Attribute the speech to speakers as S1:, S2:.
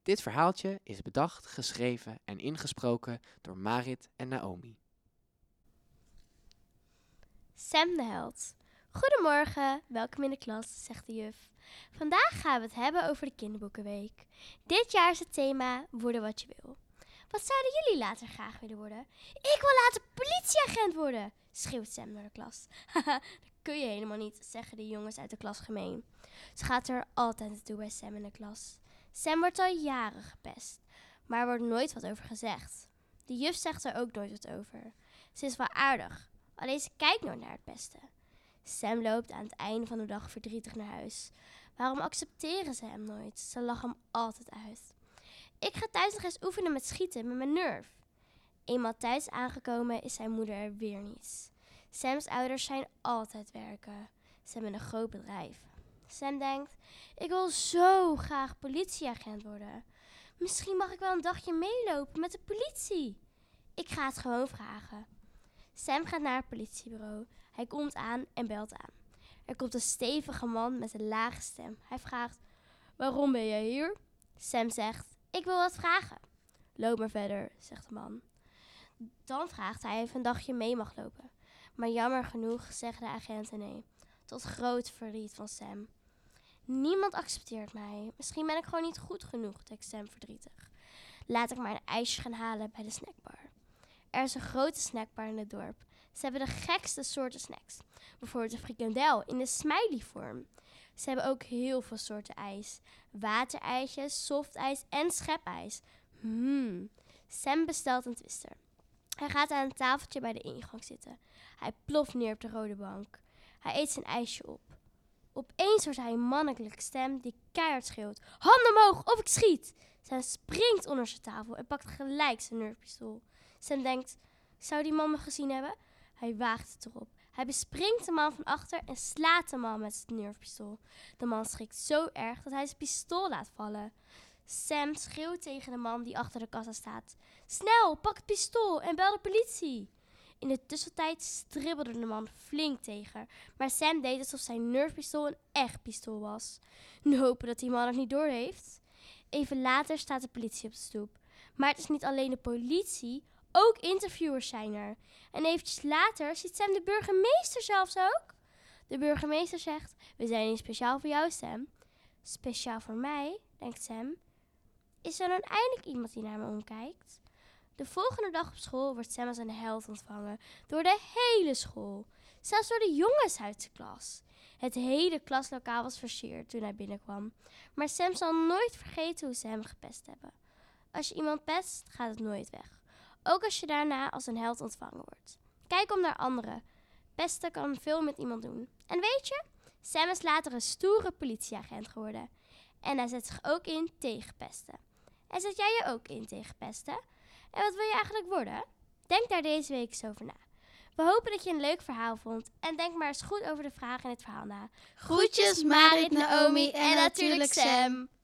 S1: Dit verhaaltje is bedacht, geschreven en ingesproken door Marit en Naomi.
S2: Sam de held. Goedemorgen, welkom in de klas, zegt de juf. Vandaag gaan we het hebben over de kinderboekenweek. Dit jaar is het thema worden wat je wil. Wat zouden jullie later graag willen worden? Ik wil later politieagent worden, schreeuwt Sam naar de klas. Haha, dat kun je helemaal niet, zeggen de jongens uit de klas gemeen. Ze gaat er altijd naartoe bij Sam in de klas. Sam wordt al jaren gepest, maar er wordt nooit wat over gezegd. De juf zegt er ook nooit wat over. Ze is wel aardig, alleen ze kijkt nooit naar het pesten. Sam loopt aan het einde van de dag verdrietig naar huis. Waarom accepteren ze hem nooit? Ze lachen hem altijd uit. Ik ga thuis nog eens oefenen met schieten met mijn Nerf. Eenmaal thuis aangekomen is zijn moeder er weer niet. Sams ouders zijn altijd werken. Ze hebben een groot bedrijf. Sam denkt, ik wil zo graag politieagent worden. Misschien mag ik wel een dagje meelopen met de politie. Ik ga het gewoon vragen. Sam gaat naar het politiebureau. Hij komt aan en belt aan. Er komt een stevige man met een lage stem. Hij vraagt, waarom ben jij hier? Sam zegt, ik wil wat vragen. Loop maar verder, zegt de man. Dan vraagt hij of een dagje mee mag lopen. Maar jammer genoeg zeggen de agenten nee. Tot groot verdriet van Sam. Niemand accepteert mij. Misschien ben ik gewoon niet goed genoeg, denkt Sam verdrietig. Laat ik maar een ijsje gaan halen bij de snackbar. Er is een grote snackbar in het dorp. Ze hebben de gekste soorten snacks. Bijvoorbeeld een frikandel in de smiley-vorm. Ze hebben ook heel veel soorten ijs. Waterijsjes, softijs en schepijs. Sam bestelt een twister. Hij gaat aan een tafeltje bij de ingang zitten. Hij ploft neer op de rode bank. Hij eet zijn ijsje op. Opeens hoort hij een mannelijke stem die keihard schreeuwt. Handen omhoog of ik schiet! Sam springt onder zijn tafel en pakt gelijk zijn nerfpistool. Sam denkt, zou die man me gezien hebben? Hij waagt het erop. Hij bespringt de man van achter en slaat de man met zijn nerfpistool. De man schrikt zo erg dat hij zijn pistool laat vallen. Sam schreeuwt tegen de man die achter de kassa staat. Snel, pak het pistool en bel de politie. In de tussentijd stribbelde de man flink tegen, maar Sam deed alsof zijn nerfpistool een echt pistool was. Nu hopen dat die man het niet doorheeft. Even later staat de politie op de stoep. Maar het is niet alleen de politie, ook interviewers zijn er. En eventjes later ziet Sam de burgemeester zelfs ook. De burgemeester zegt, we zijn hier speciaal voor jou, Sam. Speciaal voor mij, denkt Sam. Is er dan eindelijk iemand die naar me omkijkt? De volgende dag op school wordt Sam als een held ontvangen door de hele school. Zelfs door de jongens uit de klas. Het hele klaslokaal was versierd toen hij binnenkwam. Maar Sam zal nooit vergeten hoe ze hem gepest hebben. Als je iemand pest, gaat het nooit weg. Ook als je daarna als een held ontvangen wordt. Kijk om naar anderen. Pesten kan veel met iemand doen. En weet je, Sam is later een stoere politieagent geworden. En hij zet zich ook in tegen pesten. En zet jij je ook in tegen pesten? En wat wil je eigenlijk worden? Denk daar deze week eens over na. We hopen dat je een leuk verhaal vond. En denk maar eens goed over de vragen in het verhaal na.
S3: Groetjes Marit, Naomi en natuurlijk Sam.